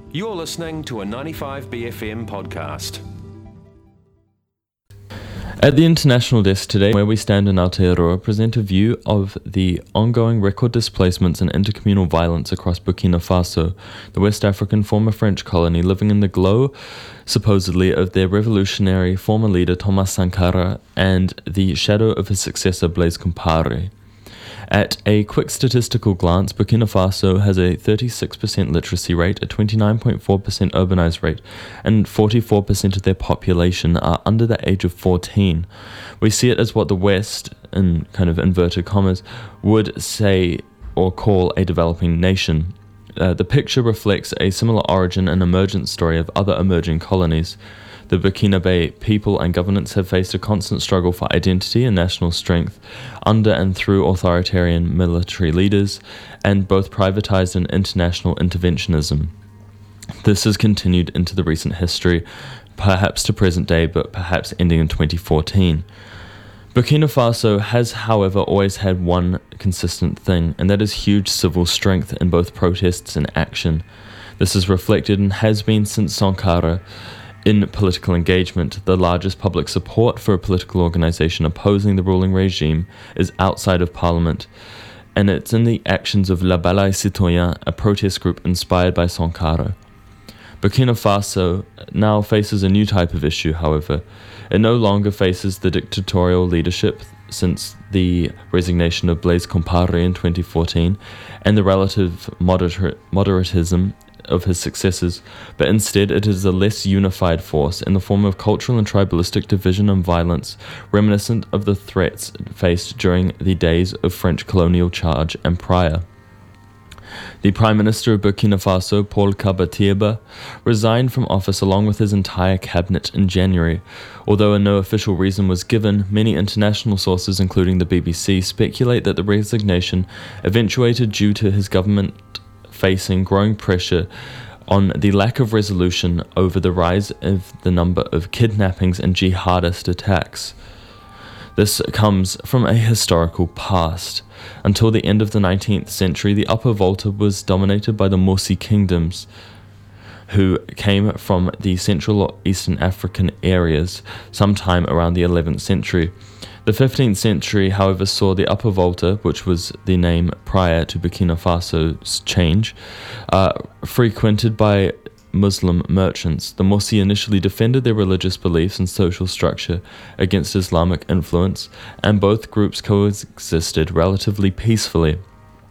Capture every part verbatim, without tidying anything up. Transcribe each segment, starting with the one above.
You're listening to a ninety-five B F M podcast. At the International Desk today, where we stand in Aotearoa, present a view of the ongoing record displacements and intercommunal violence across Burkina Faso, the West African former French colony living in the glow, supposedly, of their revolutionary former leader Thomas Sankara and the shadow of his successor Blaise Compaoré. At a quick statistical glance, Burkina Faso has a thirty-six percent literacy rate, a twenty-nine point four percent urbanized rate, and forty-four percent of their population are under the age of fourteen. We see it as what the West, in kind of inverted commas, would say or call a developing nation. Uh, the picture reflects a similar origin and emergence story of other emerging colonies. The Burkinabe people and governance have faced a constant struggle for identity and national strength under and through authoritarian military leaders and both privatized and international interventionism. This has continued into the recent history, perhaps to present day, but perhaps ending in twenty fourteen. Burkina Faso has, however, always had one consistent thing, and that is huge civil strength in both protests and action. This is reflected and has been since Sankara in political engagement. The largest public support for a political organization opposing the ruling regime is outside of parliament, and it's in the actions of La Bataille Citoyen, a protest group inspired by Sankara. Burkina Faso now faces a new type of issue, however. It no longer faces the dictatorial leadership since the resignation of Blaise Compaoré in twenty fourteen and the relative moderate, moderatism of his successors, but instead it is a less unified force in the form of cultural and tribalistic division and violence, reminiscent of the threats faced during the days of French colonial charge and prior. The Prime Minister of Burkina Faso, Paul Kabatieba, resigned from office along with his entire cabinet in January. Although no official reason was given, many international sources, including the B B C, speculate that the resignation eventuated due to his government facing growing pressure on the lack of resolution over the rise of the number of kidnappings and jihadist attacks. This comes from a historical past. Until the end of the nineteenth century, the Upper Volta was dominated by the Mossi kingdoms, who came from the Central or Eastern African areas sometime around the eleventh century. The fifteenth century, however, saw the Upper Volta, which was the name prior to Burkina Faso's change, uh, frequented by Muslim merchants. The Mossi initially defended their religious beliefs and social structure against Islamic influence, and both groups coexisted relatively peacefully.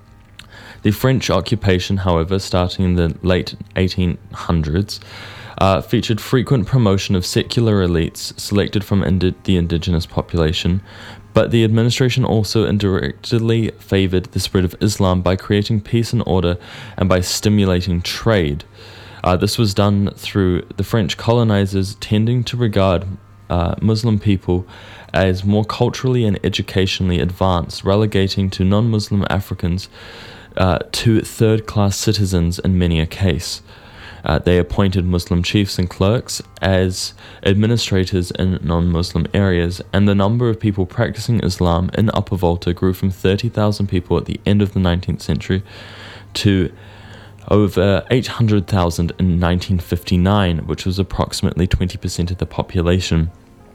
The French occupation, however, starting in the late eighteen hundreds, Uh, featured frequent promotion of secular elites selected from indi- the indigenous population, but the administration also indirectly favored the spread of Islam by creating peace and order and by stimulating trade. Uh, this was done through the French colonizers tending to regard uh, Muslim people as more culturally and educationally advanced, relegating to non-Muslim Africans uh, to third-class citizens in many a case. Uh, they appointed Muslim chiefs and clerks as administrators in non-Muslim areas, and the number of people practicing Islam in Upper Volta grew from thirty thousand people at the end of the nineteenth century to over eight hundred thousand in nineteen fifty-nine, which was approximately twenty percent of the population.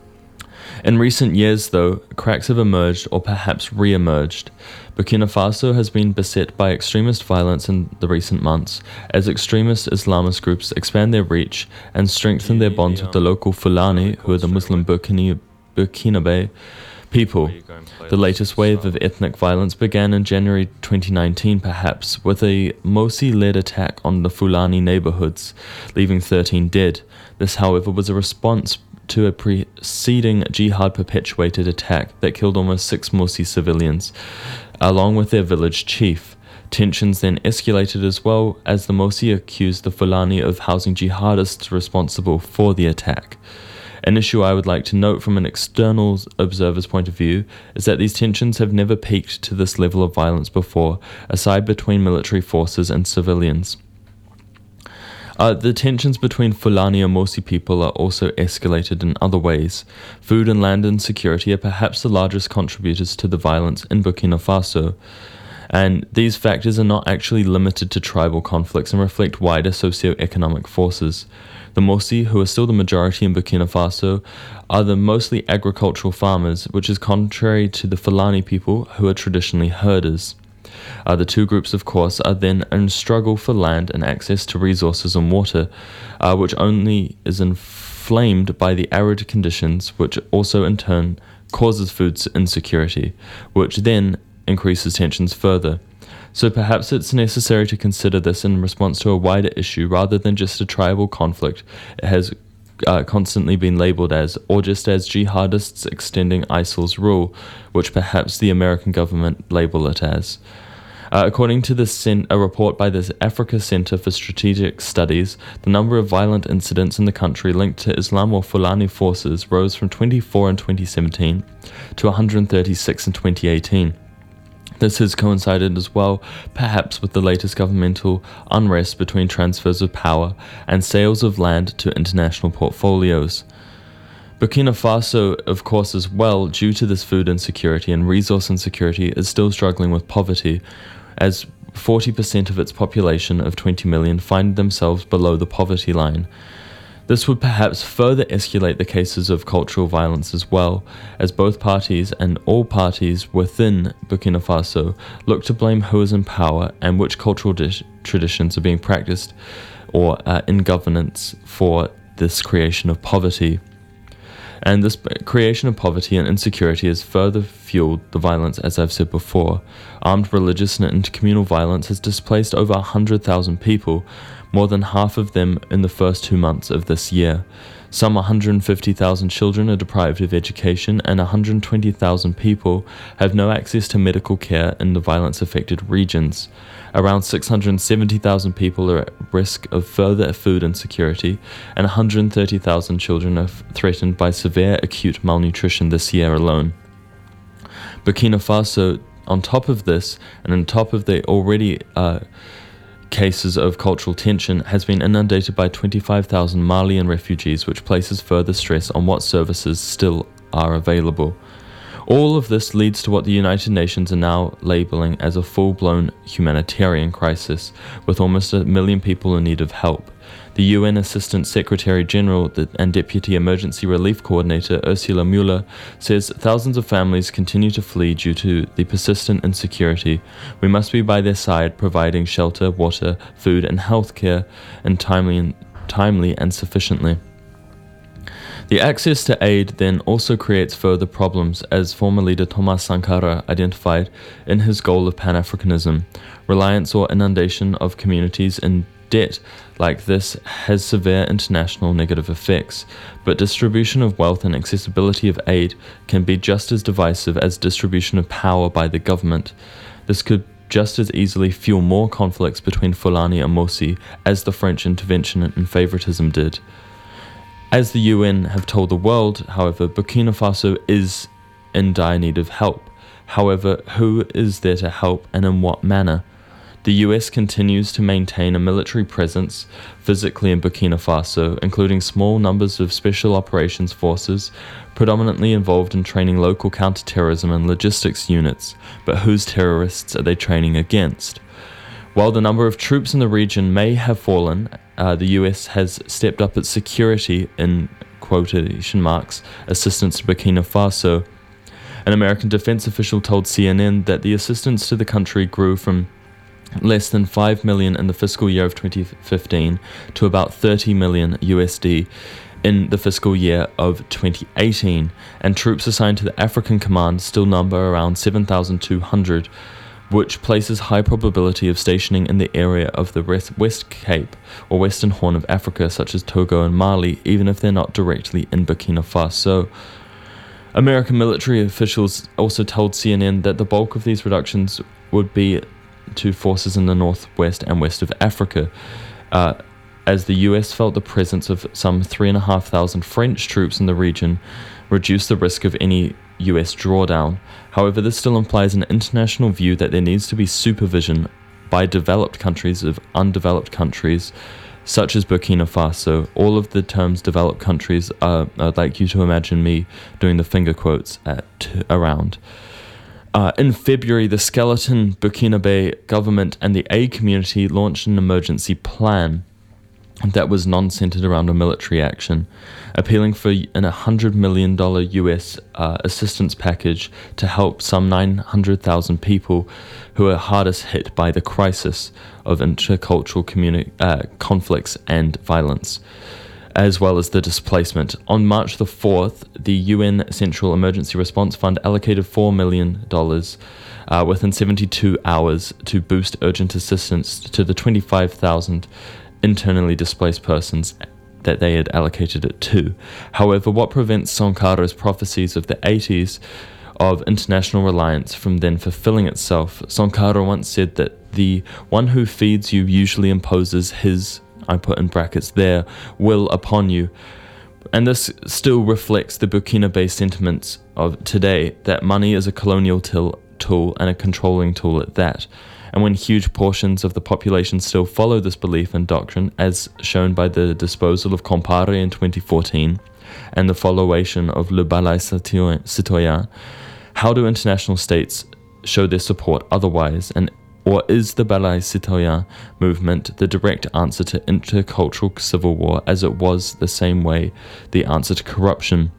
In recent years, though, cracks have emerged or perhaps re-emerged. Burkina Faso has been beset by extremist violence in the recent months, as extremist Islamist groups expand their reach and strengthen their bonds with the local Fulani, who are the Muslim Burkina, Burkinabe people. The latest wave of ethnic violence began in January twenty nineteen, perhaps, with a Mossi-led attack on the Fulani neighborhoods, leaving thirteen dead. This, however, was a response to a preceding jihad-perpetuated attack that killed almost six Mossi civilians, along with their village chief. Tensions then escalated as well, as the Mossi accused the Fulani of housing jihadists responsible for the attack. An issue I would like to note from an external observer's point of view is that these tensions have never peaked to this level of violence before, aside between military forces and civilians. Uh, the tensions between Fulani and Mossi people are also escalated in other ways. Food and land insecurity are perhaps the largest contributors to the violence in Burkina Faso. And these factors are not actually limited to tribal conflicts and reflect wider socio-economic forces. The Mossi, who are still the majority in Burkina Faso, are the mostly agricultural farmers, which is contrary to the Fulani people, who are traditionally herders. Uh, the two groups, of course, are then in struggle for land and access to resources and water, uh, which only is inflamed by the arid conditions, which also in turn causes food insecurity, which then increases tensions further. So perhaps it's necessary to consider this in response to a wider issue rather than just a tribal conflict it has uh, constantly been labeled as, or just as jihadists extending ISIL's rule, which perhaps the American government label it as. Uh, according to this cent- a report by the Africa Center for Strategic Studies, the number of violent incidents in the country linked to Islam or Fulani forces rose from twenty-four in twenty seventeen to one hundred thirty-six in twenty eighteen. This has coincided as well, perhaps, with the latest governmental unrest between transfers of power and sales of land to international portfolios. Burkina Faso, of course, as well, due to this food insecurity and resource insecurity, is still struggling with poverty, as forty percent of its population of twenty million find themselves below the poverty line. This would perhaps further escalate the cases of cultural violence as well, as both parties and all parties within Burkina Faso look to blame who is in power and which cultural dish- traditions are being practiced or uh, in governance for this creation of poverty. And this creation of poverty and insecurity has further fueled the violence, as I've said before. Armed religious and intercommunal violence has displaced over one hundred thousand people, more than half of them in the first two months of this year. Some one hundred fifty thousand children are deprived of education, and one hundred twenty thousand people have no access to medical care in the violence-affected regions. Around six hundred seventy thousand people are at risk of further food insecurity, and one hundred thirty thousand children are f- threatened by severe acute malnutrition this year alone. Burkina Faso, on top of this, and on top of the already uh, cases of cultural tension, has been inundated by twenty-five thousand Malian refugees, which places further stress on what services still are available. All of this leads to what the United Nations are now labeling as a full-blown humanitarian crisis, with almost a million people in need of help. The U N Assistant Secretary General and Deputy Emergency Relief Coordinator Ursula Mueller says thousands of families continue to flee due to the persistent insecurity. We must be by their side, providing shelter, water, food, and health care and timely and, timely and sufficiently. The access to aid then also creates further problems, as former leader Thomas Sankara identified in his goal of Pan-Africanism. Reliance or inundation of communities in debt like this has severe international negative effects, but distribution of wealth and accessibility of aid can be just as divisive as distribution of power by the government. This could just as easily fuel more conflicts between Fulani and Mossi as the French intervention and favoritism did. As the U N have told the world, however, Burkina Faso is in dire need of help. However, who is there to help and in what manner? The U S continues to maintain a military presence physically in Burkina Faso, including small numbers of special operations forces, predominantly involved in training local counterterrorism and logistics units. But whose terrorists are they training against? While the number of troops in the region may have fallen, uh, the U S has stepped up its security, in quotation marks, assistance to Burkina Faso. An American defense official told C N N that the assistance to the country grew from less than five million in the fiscal year of twenty fifteen to about thirty million U S D in the fiscal year of twenty eighteen, and troops assigned to the African Command still number around seven thousand two hundred, which places high probability of stationing in the area of the West Cape or Western Horn of Africa, such as Togo and Mali, even if they're not directly in Burkina Faso. American military officials also told C N N that the bulk of these reductions would be to forces in the northwest and west of Africa, uh, as the U S felt the presence of some three and a half thousand French troops in the region reduced the risk of any U S drawdown. However, this still implies an international view that there needs to be supervision by developed countries of undeveloped countries, such as Burkina Faso. All of the terms developed countries are, I'd like you to imagine me doing the finger quotes at around. Uh, in February, the skeleton Burkinabe government and the aid community launched an emergency plan that was non-centered around a military action, appealing for an one hundred million dollars U S uh, assistance package to help some nine hundred thousand people who are hardest hit by the crisis of intercultural communi- uh, conflicts and violence, as well as the displacement. On March the fourth, the U N Central Emergency Response Fund allocated four million dollars uh, within seventy-two hours to boost urgent assistance to the twenty-five thousand internally displaced persons that they had allocated it to. However, what prevents Sankaro's prophecies of the eighties of international reliance from then fulfilling itself? Sankara once said that the one who feeds you usually imposes his, I put in brackets there, will upon you. And this still reflects the Burkinabe sentiments of today, that money is a colonial til- tool and a controlling tool at that. And when huge portions of the population still follow this belief and doctrine, as shown by the disposal of Compare in twenty fourteen and the followation of Le Balai Citoyen, how do international states show their support otherwise? And or is the Balai Citoyen movement the direct answer to intercultural civil war, as it was the same way the answer to corruption?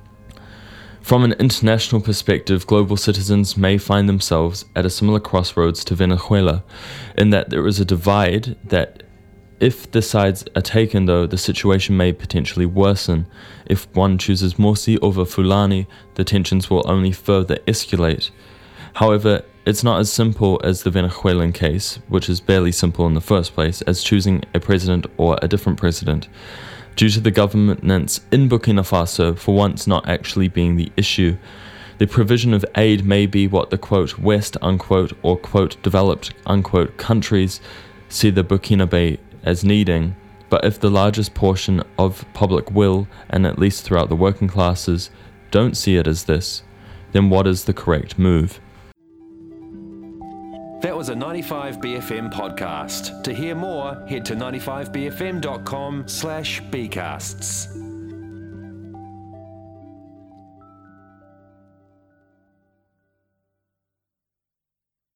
From an international perspective, global citizens may find themselves at a similar crossroads to Venezuela, in that there is a divide that, if the sides are taken though, the situation may potentially worsen. If one chooses Morsi over Fulani, the tensions will only further escalate. However, it's not as simple as the Venezuelan case, which is barely simple in the first place, as choosing a president or a different president, due to the governance in Burkina Faso for once not actually being the issue. The provision of aid may be what the quote West unquote or quote developed unquote countries see the Burkinabe as needing, but if the largest portion of public will, and at least throughout the working classes, don't see it as this, then what is the correct move? That was a ninety-five B F M podcast. To hear more, head to ninety-five b f m dot com slash bcasts.